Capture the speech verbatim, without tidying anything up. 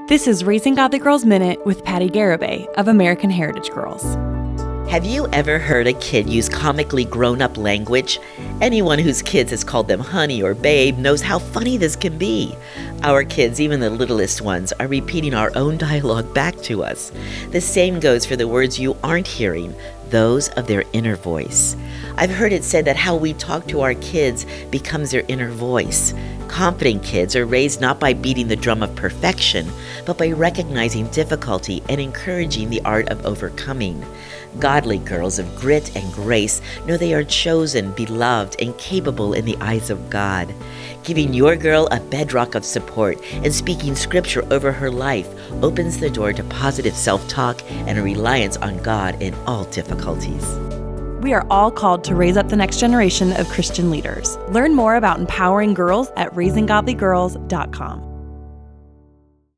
This is Raising Godly Girls Minute with Patty Garibay of American Heritage Girls. Have you ever heard a kid use comically grown-up language? Anyone whose kids has called them honey or babe knows how funny this can be. Our kids, even the littlest ones, are repeating our own dialogue back to us. The same goes for the words you aren't hearing, those of their inner voice. I've heard it said that how we talk to our kids becomes their inner voice. Confident kids are raised not by beating the drum of perfection, but by recognizing difficulty and encouraging the art of overcoming. Godly girls of grit and grace know they are chosen, beloved, and capable in the eyes of God. Giving your girl a bedrock of support and speaking scripture over her life opens the door to positive self-talk and a reliance on God in all difficulties. We are all called to raise up the next generation of Christian leaders. Learn more about empowering girls at raising godly girls dot com.